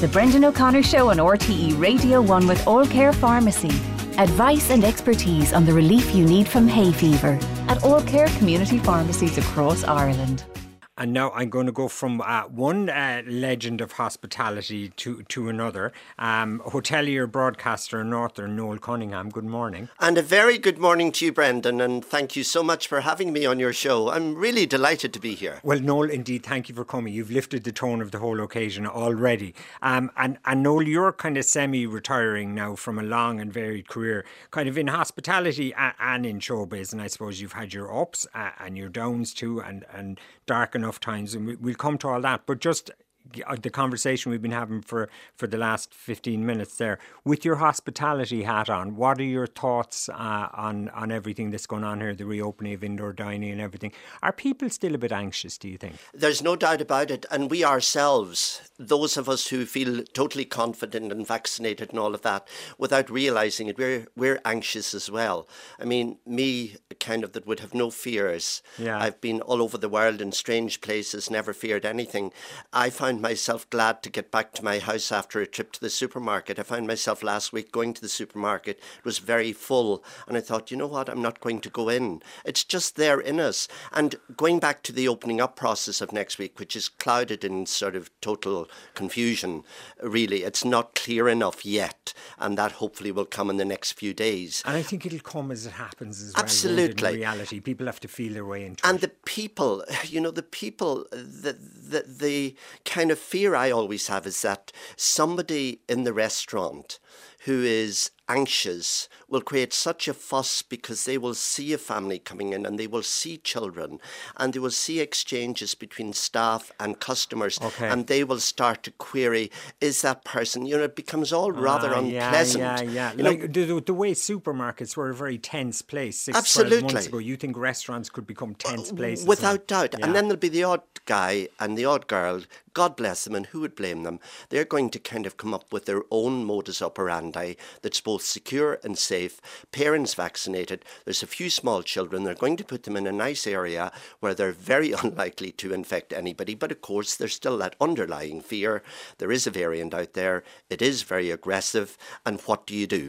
The Brendan O'Connor Show on RTE Radio 1 with All Care Pharmacy. Advice and expertise on the relief you need from hay fever at All Care community pharmacies across Ireland. And now I'm going to go from one legend of hospitality to another. Hotelier, broadcaster and author Noel Cunningham, good morning. And a very good morning to you, Brendan, and thank you so much for having me on your show. I'm really delighted to be here. Well, Noel, indeed, thank you for coming. You've lifted the tone of the whole occasion already. And Noel, you're kind of semi-retiring now from a long and varied career, kind of in hospitality and in showbiz. And I suppose you've had your ups and your downs too, and dark enough times, and we'll come to all that, but just the conversation we've been having for the last 15 minutes there, with your hospitality hat on, what are your thoughts on everything that's going on here, the reopening of indoor dining and everything? Are people still a bit anxious, do you think? There's no doubt about it, and we ourselves, those of us who feel totally confident and vaccinated and all of that, without realising it, we're anxious as well. I mean, me, kind of, that would have no fears. Yeah. I've been all over the world in strange places, never feared anything. I found myself glad to get back to my house after a trip to the supermarket. I found myself last week going to the supermarket. It was very full, and I thought, you know what, I'm not going to go in. It's just there in us. And going back to the opening up process of next week, which is clouded in sort of total confusion, really, it's not clear enough yet, and that hopefully will come in the next few days. And I think it'll come as it happens as well. Absolutely. In reality, people have to feel their way into and it. the people, the kind of fear I always have is that somebody in the restaurant who is anxious will create such a fuss because they will see a family coming in and they will see children and they will see exchanges between staff and customers, and they will start to query, is that person, it becomes all rather unpleasant. Yeah. Like the way supermarkets were a very tense place 12 months ago, you think restaurants could become tense places? Without doubt. Yeah. And then there'll be the odd guy and the odd girl, God bless them, and who would blame them? They're going to kind of come up with their own modus operandi that's both secure and safe, parents vaccinated, there's a few small children, they're going to put them in a nice area where they're very unlikely to infect anybody, but of course there's still that underlying fear. There is a variant out there, it is very aggressive, and what do you do?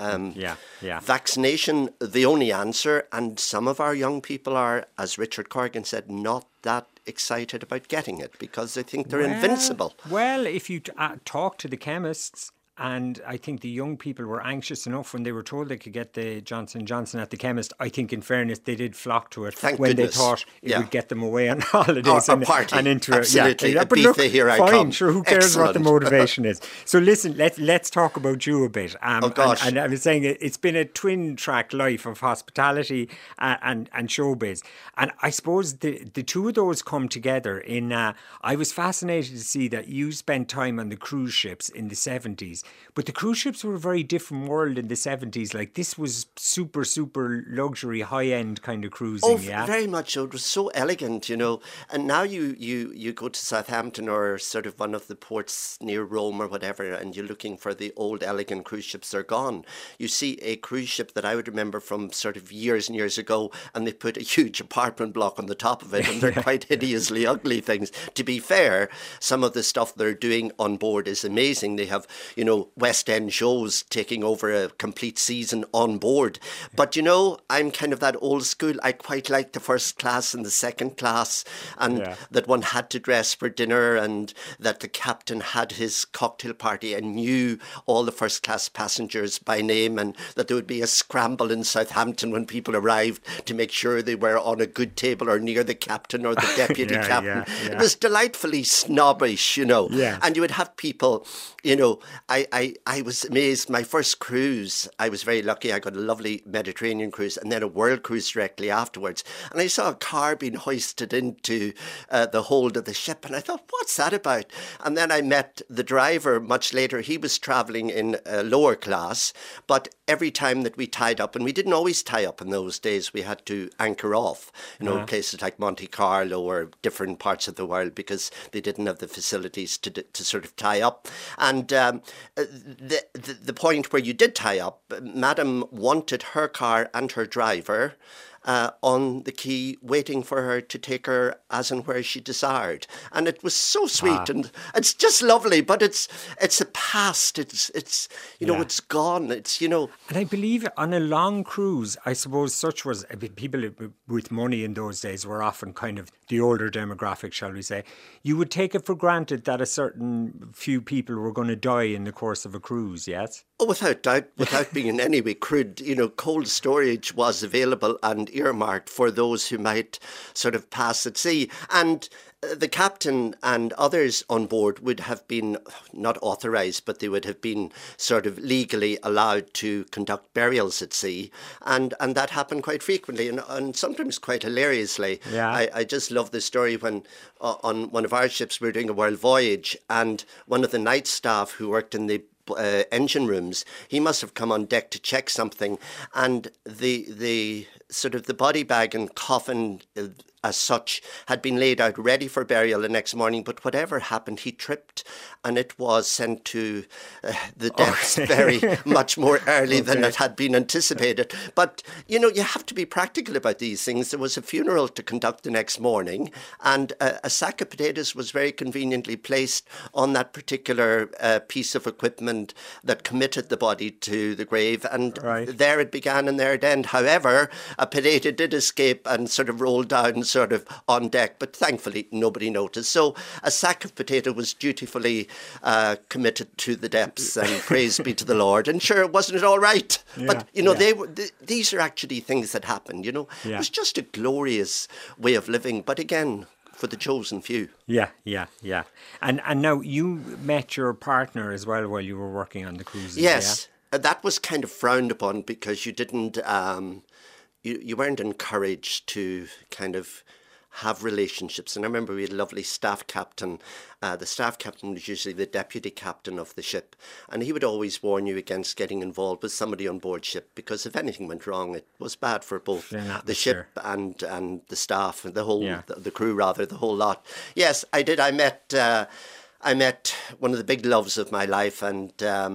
Vaccination, the only answer, and some of our young people are, as Richard Corrigan said, not that excited about getting it because they think they're invincible. Well, if you talk to the chemists, and I think the young people were anxious enough when they were told they could get the Johnson & Johnson at the chemist. I think, in fairness, they did flock to it Thank when goodness. they thought it would get them away on holidays and into absolutely. it. But look, fine, sure, who cares Excellent. what the motivation is? So listen, let's talk about you a bit. Gosh. And I was saying it's been a twin-track life of hospitality and showbiz. And I suppose the two of those come together in... I was fascinated to see that you spent time on the cruise ships in the 70s. But the cruise ships were a very different world in the 70s. Like, this was super, super luxury, high-end kind of cruising, yeah? Very much so. It was so elegant, And now you go to Southampton or sort of one of the ports near Rome or whatever, and you're looking for the old elegant cruise ships. They're gone. You see a cruise ship that I would remember from sort of years and years ago, and they put a huge apartment block on the top of it, and they're quite hideously ugly things. To be fair, some of the stuff they're doing on board is amazing. They have, West End shows taking over a complete season on board. But I'm kind of that old school. I quite like the first class and the second class, and that one had to dress for dinner, and that the captain had his cocktail party and knew all the first class passengers by name, and that there would be a scramble in Southampton when people arrived to make sure they were on a good table or near the captain or the deputy captain. It was delightfully snobbish, and you would have people, I was amazed. My first cruise, I was very lucky. I got a lovely Mediterranean cruise and then a world cruise directly afterwards. And I saw a car being hoisted into the hold of the ship. And I thought, what's that about? And then I met the driver much later. He was travelling in a lower class. But every time that we tied up, and we didn't always tie up in those days, we had to anchor off, places like Monte Carlo or different parts of the world because they didn't have the facilities to sort of tie up. And the point where you did tie up, Madam wanted her car and her driver on the quay, waiting for her to take her as and where she desired. And it was so sweet, and it's just lovely. But it's a past. It's it's gone. It's And I believe on a long cruise, I suppose such was people with money in those days were often kind of the older demographic, shall we say. You would take it for granted that a certain few people were going to die in the course of a cruise. Yes. Oh, without doubt, without being in any way crude, cold storage was available and earmarked for those who might sort of pass at sea. And the captain and others on board would have been not authorised, but they would have been sort of legally allowed to conduct burials at sea. And that happened quite frequently and sometimes quite hilariously. Yeah. I just love the story when on one of our ships we were doing a world voyage, and one of the night staff who worked in the engine rooms, he must have come on deck to check something, and the sort of the body bag and coffin as such had been laid out ready for burial the next morning, but whatever happened, he tripped and it was sent to the depths very much more early than it had been anticipated. But you have to be practical about these things. There was a funeral to conduct the next morning, and a sack of potatoes was very conveniently placed on that particular piece of equipment that committed the body to the grave, and there it began and there it ended. However, a potato did escape and sort of rolled down sort of on deck, but thankfully nobody noticed. So a sack of potato was dutifully committed to the depths, and praise be to the Lord. And sure, wasn't it all right? Yeah, but these are actually things that happen. It was just a glorious way of living, but again, for the chosen few. Yeah. And now you met your partner as well while you were working on the cruises. Yes, that was kind of frowned upon because you didn't. You weren't encouraged to kind of have relationships. And I remember we had a lovely staff captain. The staff captain was usually the deputy captain of the ship, and he would always warn you against getting involved with somebody on board ship, because if anything went wrong, it was bad for both the ship and the staff and the whole the crew, rather, the whole lot. Yes, I did. I met one of the big loves of my life, and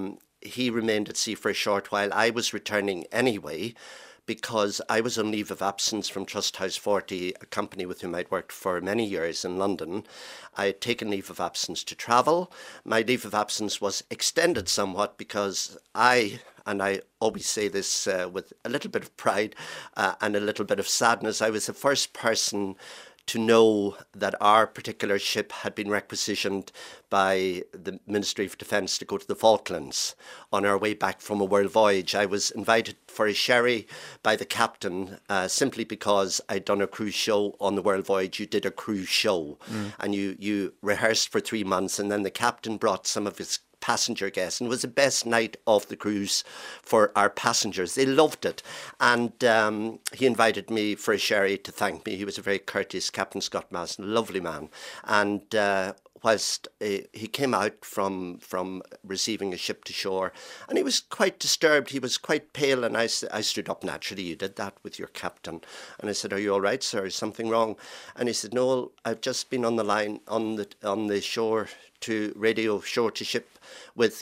he remained at sea for a short while. I was returning anyway, because I was on leave of absence from Trust House 40, a company with whom I'd worked for many years in London. I had taken leave of absence to travel. My leave of absence was extended somewhat because I always say this with a little bit of pride and a little bit of sadness, I was the first person to know that our particular ship had been requisitioned by the Ministry of Defence to go to the Falklands on our way back from a world voyage. I was invited for a sherry by the captain simply because I'd done a cruise show on the world voyage. You did a cruise show and you rehearsed for 3 months, and then the captain brought some of his passenger guests, and it was the best night of the cruise for our passengers. They loved it, and he invited me for a sherry to thank me. He was a very courteous Captain Scott Masson, a lovely man, and whilst he came out from receiving a ship to shore, and he was quite disturbed. He was quite pale, and I stood up. Naturally, you did that with your captain, and I said, "Are you all right, sir? Is something wrong?" And he said, "No, I've just been on the line on the shore to radio shore to ship with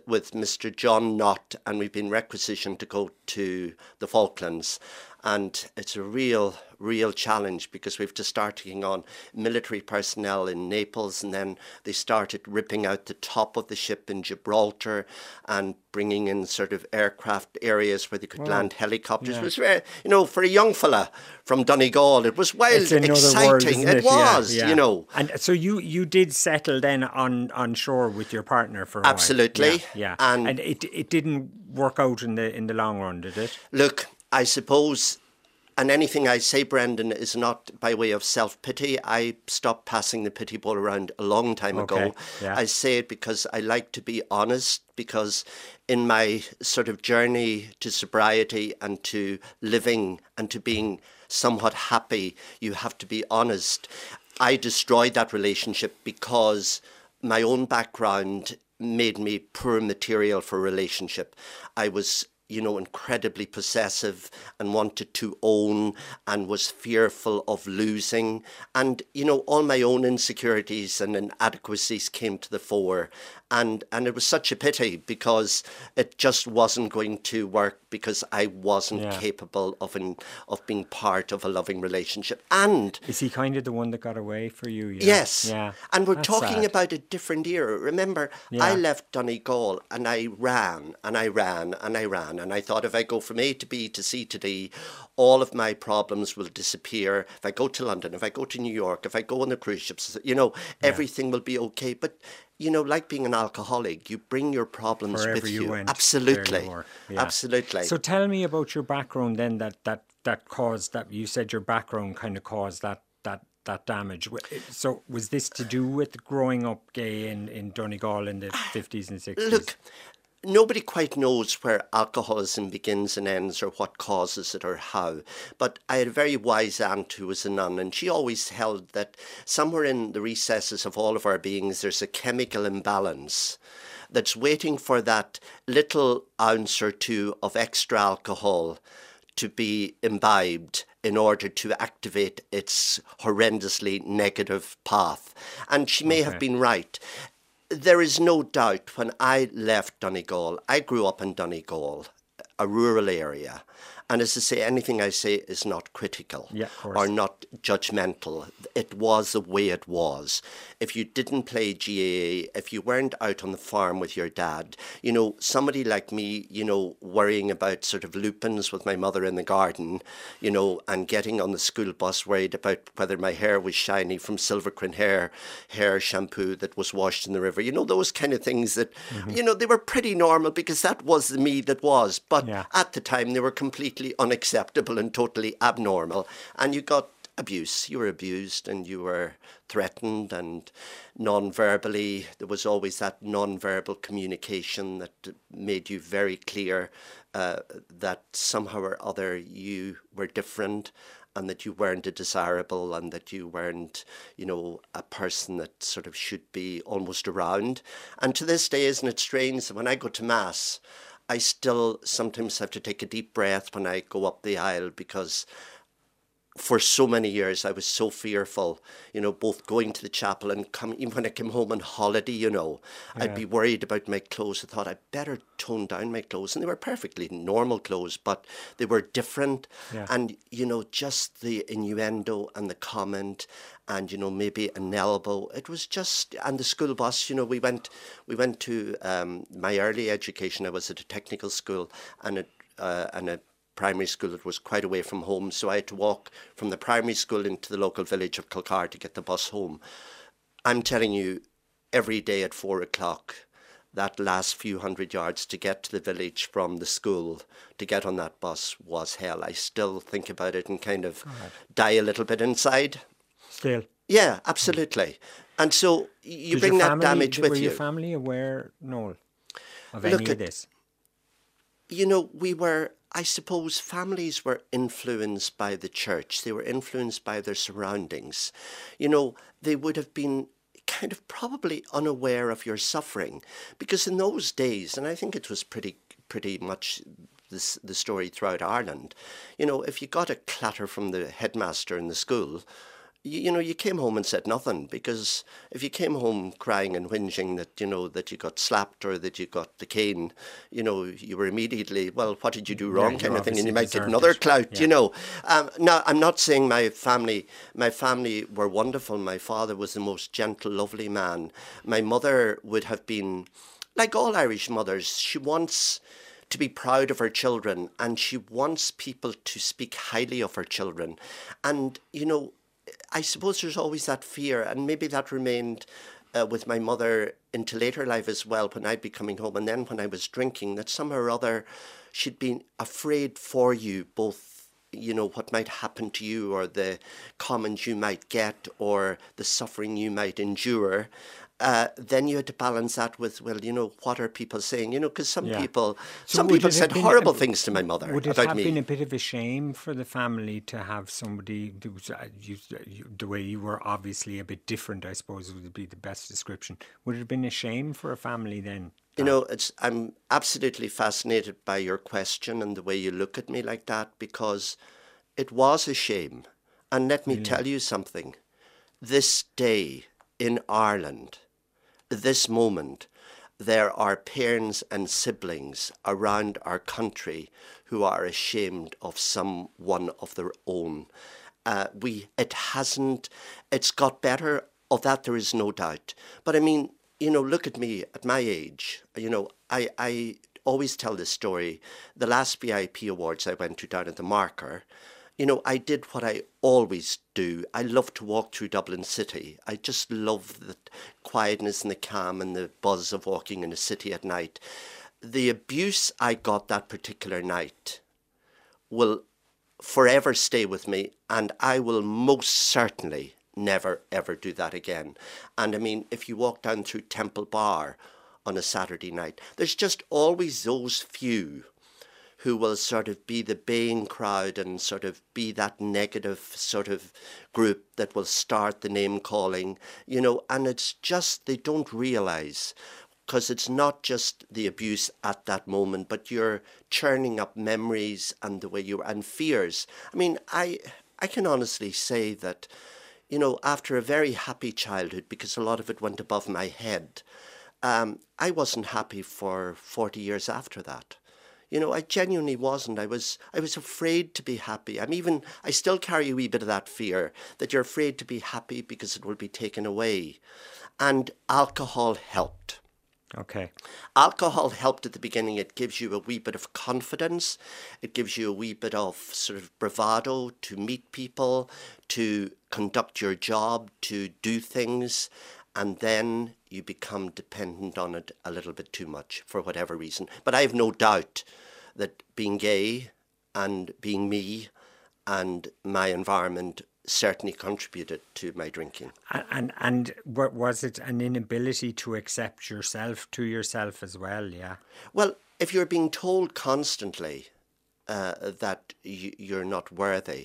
Mr. John Knott, and we've been requisitioned to go to the Falklands. And it's a real challenge because we have to start taking on military personnel in Naples, and then they started ripping out the top of the ship in Gibraltar and bringing in sort of aircraft areas where they could land helicopters. It was very, for a young fella from Donegal, it was wild, exciting. It was. And so you did settle then on shore with your partner for a while. Absolutely. Yeah. And it didn't work out in the long run, did it? Look, I suppose, and anything I say, Brendan, is not by way of self-pity. I stopped passing the pity ball around a long time ago. Yeah. I say it because I like to be honest, because in my sort of journey to sobriety and to living and to being somewhat happy, you have to be honest. I destroyed that relationship because my own background made me poor material for a relationship. I was incredibly possessive and wanted to own and was fearful of losing. And, all my own insecurities and inadequacies came to the fore. And it was such a pity because it just wasn't going to work because I wasn't capable of being part of a loving relationship. And is he kind of the one that got away for you? Yeah. Yes. Yeah. And we're That's talking sad. about a different era. Remember, I left Donegal and I ran and I ran and I ran. And I thought if I go from A to B to C to D, all of my problems will disappear. If I go to London, if I go to New York, if I go on the cruise ships, everything will be okay. But like being an alcoholic, you bring your problems Wherever with you you. went, Absolutely. there you were. Yeah. Absolutely. So tell me about your background then that caused that. You said your background kind of caused that damage. So was this to do with growing up gay in Donegal in the 50s and 60s? Look, nobody quite knows where alcoholism begins and ends or what causes it or how. But I had a very wise aunt who was a nun, and she always held that somewhere in the recesses of all of our beings there's a chemical imbalance that's waiting for that little ounce or two of extra alcohol to be imbibed in order to activate its horrendously negative path. And she may have been right. There is no doubt when I left Donegal, I grew up in Donegal, a rural area. And as I say, anything I say is not critical or not judgmental. It was the way it was. If you didn't play GAA, if you weren't out on the farm with your dad, somebody like me, worrying about sort of lupins with my mother in the garden, and getting on the school bus worried about whether my hair was shiny from Silvercreen hair shampoo that was washed in the river. Those kind of things that, they were pretty normal because that was the me that was. But at the time, they were completely unacceptable and totally abnormal, and you got abuse. You were abused and you were threatened, and non-verbally there was always that non-verbal communication that made you very clear that somehow or other you were different and that you weren't a desirable and that you weren't, a person that sort of should be almost around. And to this day, isn't it strange that when I go to Mass, I still sometimes have to take a deep breath when I go up the aisle because for so many years I was so fearful, both going to the chapel and even when I came home on holiday, I'd be worried about my clothes. I thought I'd better tone down my clothes. And they were perfectly normal clothes, but they were different. Yeah. And, just the innuendo and the comment and, maybe an elbow. It was just, and the school bus, we went to my early education. I was at a technical school and a primary school that was quite away from home, so I had to walk from the primary school into the local village of Kilcar to get the bus home. I'm telling you, every day at 4 o'clock, that last few hundred yards to get to the village from the school, to get on that bus was hell. I still think about it and kind of die a little bit inside. Still? Yeah, absolutely. And so you bring that damage with you. Were your family aware, Noel, of any of this? We were... I suppose families were influenced by the church. They were influenced by their surroundings. They would have been kind of probably unaware of your suffering because in those days, and I think it was pretty much the story throughout Ireland, if you got a clatter from the headmaster in the school, you came home and said nothing, because if you came home crying and whinging that, that you got slapped or that you got the cane, you were immediately, well, what did you do wrong kind of thing, and you might get another clout, Now, I'm not saying my family were wonderful. My father was the most gentle, lovely man. My mother would have been, like all Irish mothers, she wants to be proud of her children and she wants people to speak highly of her children. And, I suppose there's always that fear, and maybe that remained with my mother into later life as well, when I'd be coming home and then when I was drinking, that somehow or other she'd been afraid for you, both, what might happen to you or the comments you might get or the suffering you might endure. Then you had to balance that with, well, what are people saying? Because some people said horrible things to my mother about me. Would it have been a bit of a shame for the family to have somebody, the way you were obviously a bit different, I suppose would be the best description. Would it have been a shame for a family then You know, I'm absolutely fascinated by your question and the way you look at me like that, because it was a shame. And let me tell you something. This day in Ireland, this moment, there are parents and siblings around our country who are ashamed of someone of their own. It's got better, of that there is no doubt. But I mean, you know, look at me at my age. You know, I always tell this story. The last VIP awards I went to down at the Marker, you know, I did what I always do. I love to walk through Dublin City. I just love the quietness and the calm and the buzz of walking in a city at night. The abuse I got that particular night will forever stay with me, and I will most certainly never ever do that again. And I mean, if you walk down through Temple Bar on a Saturday night, there's just always those few who will sort of be the baying crowd and sort of be that negative sort of group that will start the name calling, you know, and it's just, they don't realise, because it's not just the abuse at that moment, but you're churning up memories and the way and fears. I mean, I can honestly say that, you know, after a very happy childhood, because a lot of it went above my head, I wasn't happy for 40 years after that. You know, I genuinely wasn't. I was afraid to be happy. I still carry a wee bit of that fear that you're afraid to be happy because it will be taken away. And alcohol helped. Okay. Alcohol helped at the beginning. It gives you a wee bit of confidence. It gives you a wee bit of sort of bravado to meet people, to conduct your job, to do things. And then you become dependent on it a little bit too much for whatever reason. But I have no doubt that being gay and being me and my environment certainly contributed to my drinking. And was it an inability to accept yourself as well? Yeah. Well, if you're being told constantly that you're not worthy,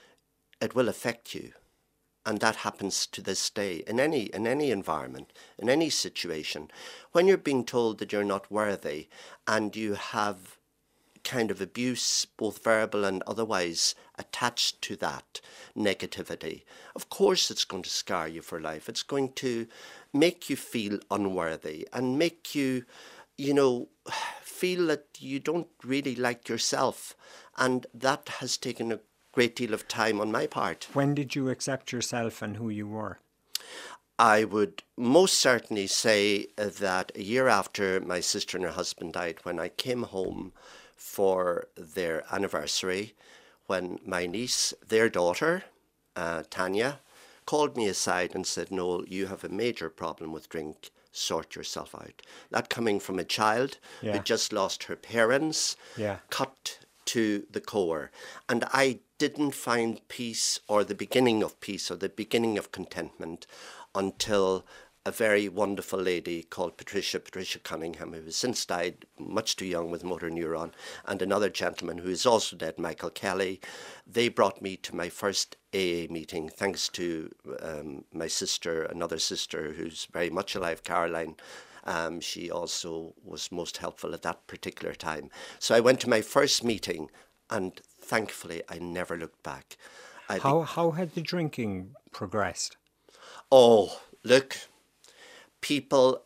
it will affect you. And that happens to this day in any environment, in any situation. When you're being told that you're not worthy and you have kind of abuse, both verbal and otherwise, attached to that negativity, of course it's going to scar you for life. It's going to make you feel unworthy and make you, you know, feel that you don't really like yourself. And that has taken a great deal of time on my part. When did you accept yourself and who you were? I would most certainly say that a year after my sister and her husband died, when I came home for their anniversary, when my niece, their daughter, Tanya, called me aside and said, "Noel, you have a major problem with drink. Sort yourself out." That coming from a child who just lost her parents, cut to the core. And I didn't find peace or the beginning of peace or the beginning of contentment until a very wonderful lady called Patricia Cunningham, who has since died much too young with motor neuron, and another gentleman who is also dead, Michael Kelly. They brought me to my first AA meeting, thanks to my sister, another sister who's very much alive, Caroline. She also was most helpful at that particular time. So I went to my first meeting, and thankfully I never looked back. How had the drinking progressed? Oh, look, people,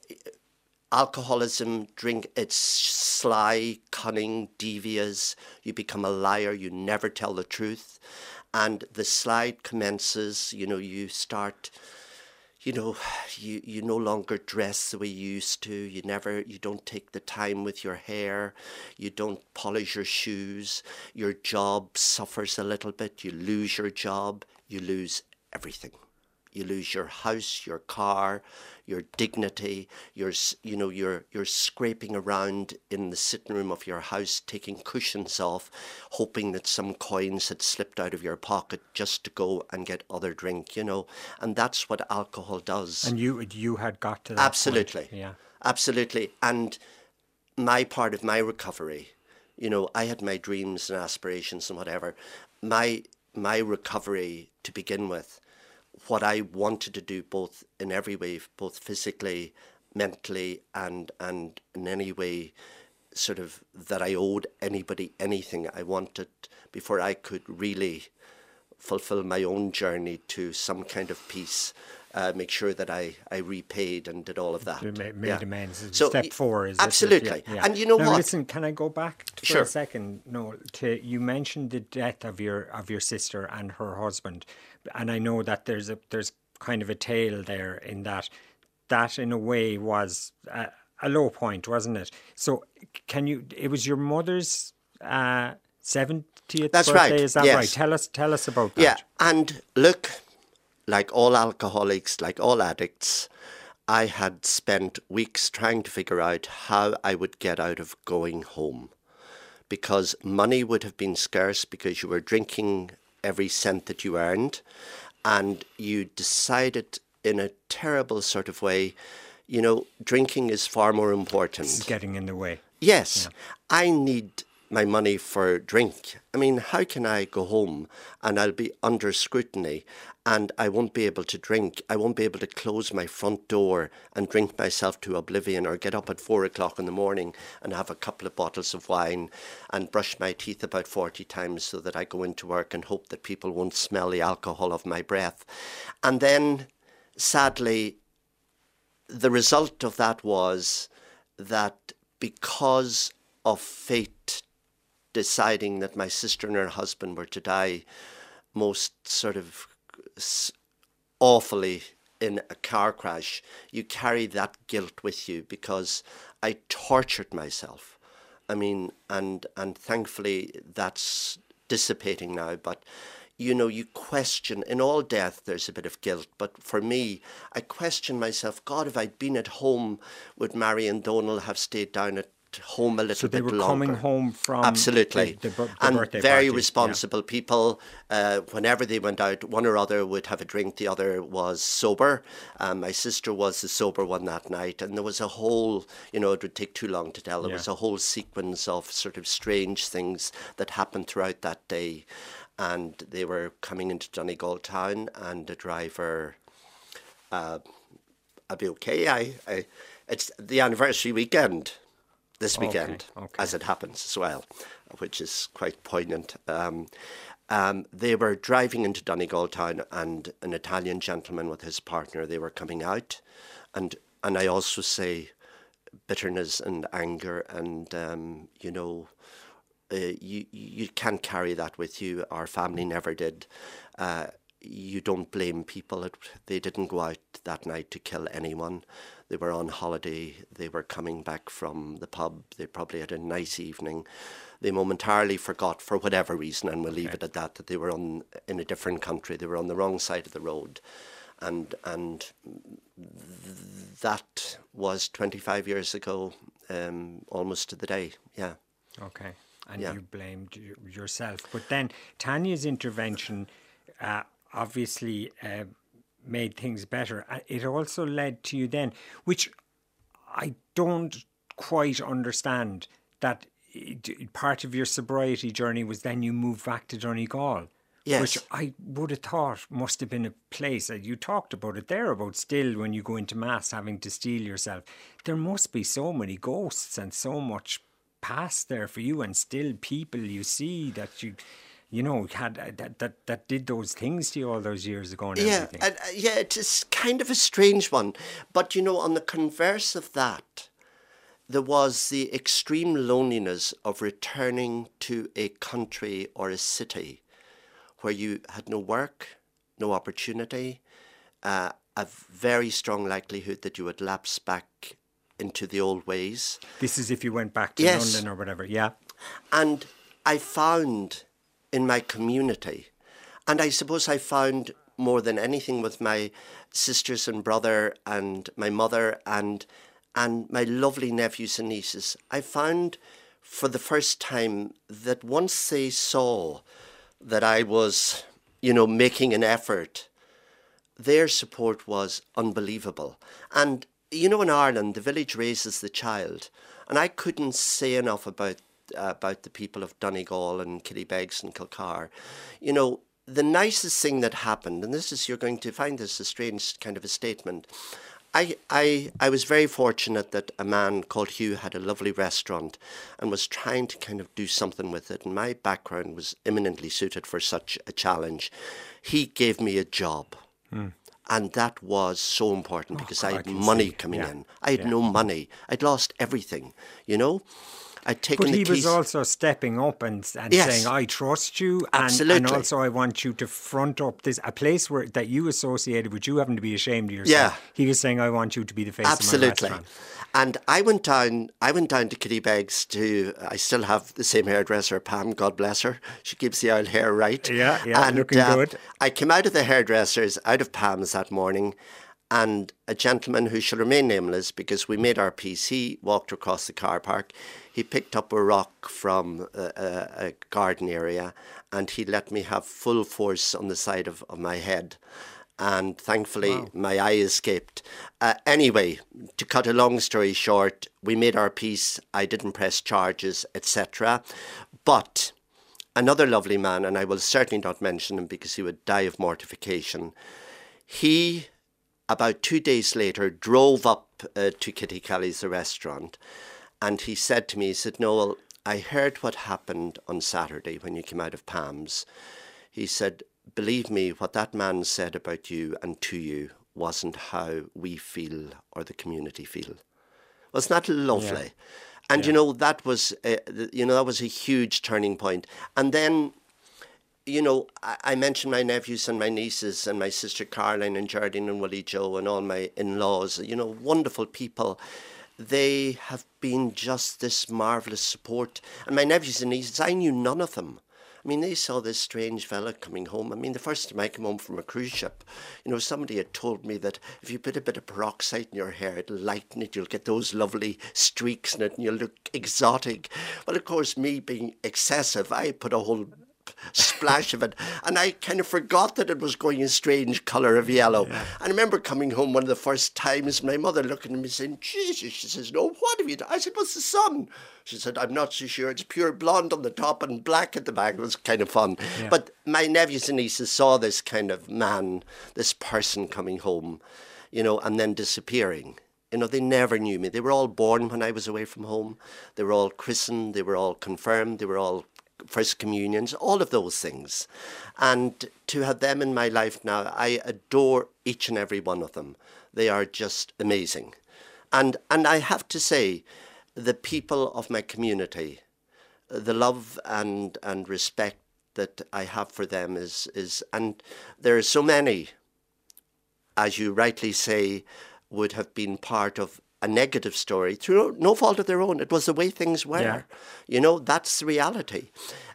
alcoholism, drink, it's sly, cunning, devious. You become a liar, you never tell the truth. And the slide commences, you know, you start... You know, you no longer dress the way you used to. You don't take the time with your hair. You don't polish your shoes. Your job suffers a little bit. You lose your job. You lose everything. You lose your house, your car, your dignity. You're scraping around in the sitting room of your house, taking cushions off, hoping that some coins had slipped out of your pocket just to go and get other drink, you know. And that's what alcohol does. And you had got to that Absolutely. point. Yeah. Absolutely. And my part of my recovery, you know, I had my dreams and aspirations and whatever. My recovery to begin with, what I wanted to do both in every way, both physically, mentally and in any way sort of that I owed anybody anything. I wanted, before I could really fulfill my own journey to some kind of peace, make sure that I repaid and did all of that. Made amends. So step 4 is absolutely. Yeah. And you know now, what? Listen, can I go back for Sure. a second? No, you mentioned the death of your sister and her husband, and I know that there's kind of a tale there in that in a way was a low point, wasn't it? So it was your mother's 70th That's birthday, right. is that Yes. right? Tell us about that. Yeah, and look, like all alcoholics, like all addicts, I had spent weeks trying to figure out how I would get out of going home, because money would have been scarce because you were drinking every cent that you earned, and you decided in a terrible sort of way, you know, drinking is far more important. This is getting in the way. Yes, I need my money for drink. I mean, how can I go home and I'll be under scrutiny and I won't be able to drink? I won't be able to close my front door and drink myself to oblivion, or get up at 4 o'clock in the morning and have a couple of bottles of wine and brush my teeth about 40 times so that I go into work and hope that people won't smell the alcohol of my breath. And then, sadly, the result of that was that because of fate deciding that my sister and her husband were to die most sort of awfully in a car crash, you carry that guilt with you, because I tortured myself. I mean, and thankfully that's dissipating now, but you know, you question, in all death there's a bit of guilt, but for me, I question myself, God, if I'd been at home, would Mary and Donal have stayed down at home a little bit longer? So they were coming home from absolutely the and birthday very party. responsible people. Whenever they went out, one or other would have a drink, the other was sober. My sister was the sober one that night, and there was a whole, you know, it would take too long to tell, there was a whole sequence of sort of strange things that happened throughout that day. And they were coming into Donegal town, and the driver, I'll be okay. It's the anniversary weekend, this weekend, as it happens as well, which is quite poignant. They were driving into Donegal town, and an Italian gentleman with his partner, they were coming out. And I also say bitterness and anger and, you know, you can't carry that with you. Our family never did. You don't blame people. They didn't go out that night to kill anyone. They were on holiday. They were coming back from the pub. They probably had a nice evening. They momentarily forgot, for whatever reason, and we'll leave it at that they were in a different country. They were on the wrong side of the road. And that was 25 years ago, almost to the day. Yeah. Okay. And you blamed yourself. But then Tanya's intervention obviously made things better. It also led to you then, which I don't quite understand, that part of your sobriety journey was then you moved back to Donegal. Yes. Which I would have thought must have been a place, you talked about it there, about still when you go into Mass having to steel yourself. There must be so many ghosts and so much past there for you, and still people you see that you know had that did those things to you all those years ago and everything. It is kind of a strange one, but you know, on the converse of that, there was the extreme loneliness of returning to a country or a city where you had no work, no opportunity, a very strong likelihood that you would lapse back into the old ways. This is if you went back to London or whatever, yeah. And I found in my community, and I suppose I found more than anything with my sisters and brother and my mother and my lovely nephews and nieces, I found for the first time that once they saw that I was, you know, making an effort, their support was unbelievable. And you know, in Ireland, the village raises the child, and I couldn't say enough about the people of Donegal and Killybegs and Kilcar. You know, the nicest thing that happened, and this is, you're going to find this a strange kind of a statement. I was very fortunate that a man called Hugh had a lovely restaurant and was trying to kind of do something with it. And my background was eminently suited for such a challenge. He gave me a job. And that was so important because I had money coming in. I had no money. I'd lost everything, you know. I'd taken But the he keys. was also stepping up and Yes. saying, I trust you. Absolutely. And also I want you to front up a place that you associated with you having to be ashamed of yourself. Yeah. He was saying, I want you to be the face of my Absolutely. restaurant. And I went down to Kitty Beggs I still have the same hairdresser, Pam, God bless her. She keeps the old hair right. Yeah, and, looking good. I came out of the hairdressers, out of Pam's that morning, and a gentleman who shall remain nameless because we made our peace, he walked across the car park. He picked up a rock from a garden area and he let me have full force on the side of my head. And thankfully, my eye escaped. Anyway, to cut a long story short, we made our peace. I didn't press charges, etc. But another lovely man, and I will certainly not mention him because he would die of mortification, he, about 2 days later, drove up to Kitty Kelly's, the restaurant, and he said to me, he said, Noel, I heard what happened on Saturday when you came out of Pam's. He said, believe me, what that man said about you and to you wasn't how we feel or the community feel. Wasn't that lovely? Yeah. And you know, that was a huge turning point. And then, you know, I mentioned my nephews and my nieces and my sister Caroline and Geraldine and Willie Joe and all my in-laws, you know, wonderful people. They have been just this marvellous support. And my nephews and nieces, I knew none of them. I mean, they saw this strange fella coming home. I mean, the first time I came home from a cruise ship, you know, somebody had told me that if you put a bit of peroxide in your hair, it'll lighten it, you'll get those lovely streaks in it and you'll look exotic. Well, of course, me being excessive, I put a whole splash of it, and I kind of forgot that it was going a strange colour of yellow. Yeah. I remember coming home one of the first times, my mother looking at me saying, Jesus, she says, no, what have you done? I said, what's the sun? She said, I'm not so sure. It's pure blonde on the top and black at the back. It was kind of fun. Yeah. But my nephews and nieces saw this kind of man, this person coming home, you know, and then disappearing. You know, they never knew me. They were all born when I was away from home. They were all christened. They were all confirmed. They were all first communions, all of those things. And to have them in my life now, I adore each and every one of them. They are just amazing. And I have to say, the people of my community, the love and respect that I have for them is and there are so many, as you rightly say, would have been part of a negative story through no fault of their own. It was the way things were. Yeah. You know, that's the reality.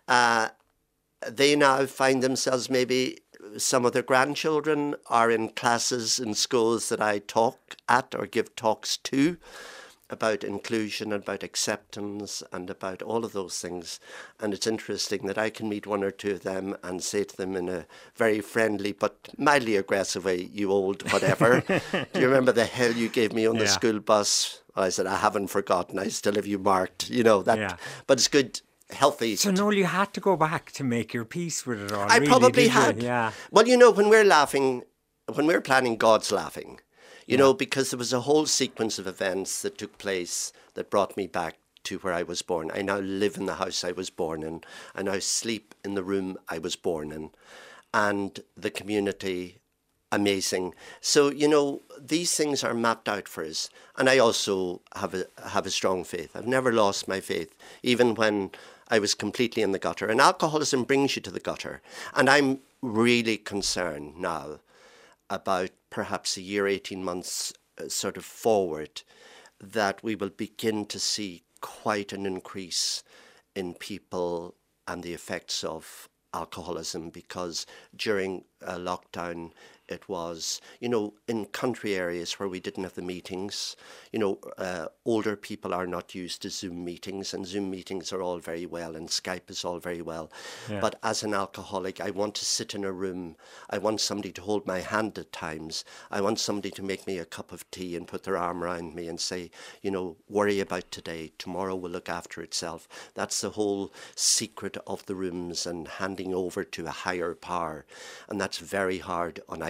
They now find themselves, maybe some of their grandchildren are in classes in schools that I talk at or give talks to about inclusion, about acceptance and about all of those things. And it's interesting that I can meet one or two of them and say to them in a very friendly but mildly aggressive way, you old whatever. Do you remember the hell you gave me on the school bus? I said, I haven't forgotten. I still have you marked. You know, that. Yeah. But it's good, healthy. So, Noel, you had to go back to make your peace with it all. I really, probably had. Yeah. Well, you know, when we're laughing, when we're planning, God's laughing. You know, because there was a whole sequence of events that took place that brought me back to where I was born. I now live in the house I was born in. I now sleep in the room I was born in. And the community, amazing. So, you know, these things are mapped out for us. And I also have a strong faith. I've never lost my faith, even when I was completely in the gutter. And alcoholism brings you to the gutter. And I'm really concerned now about perhaps a year, 18 months sort of forward, that we will begin to see quite an increase in people and the effects of alcoholism, because during lockdown it was, you know, in country areas where we didn't have the meetings, you know, older people are not used to Zoom meetings, and Zoom meetings are all very well and Skype is all very well. Yeah. But as an alcoholic, I want to sit in a room. I want somebody to hold my hand at times. I want somebody to make me a cup of tea and put their arm around me and say, you know, worry about today. Tomorrow will look after itself. That's the whole secret of the rooms and handing over to a higher power. And that's very hard on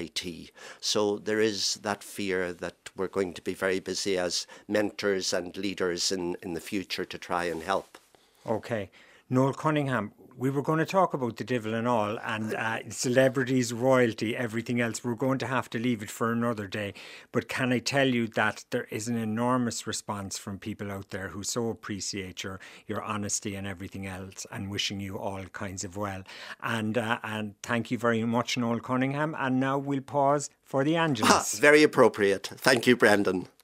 IT. So there is that fear that we're going to be very busy as mentors and leaders in the future to try and help. Okay. Noel Cunningham, we were going to talk about the devil and all, and celebrities, royalty, everything else. We're going to have to leave it for another day. But can I tell you that there is an enormous response from people out there who so appreciate your honesty and everything else, and wishing you all kinds of well. And thank you very much, Noel Cunningham. And now we'll pause for the Angelus. Very appropriate. Thank you, Brendan.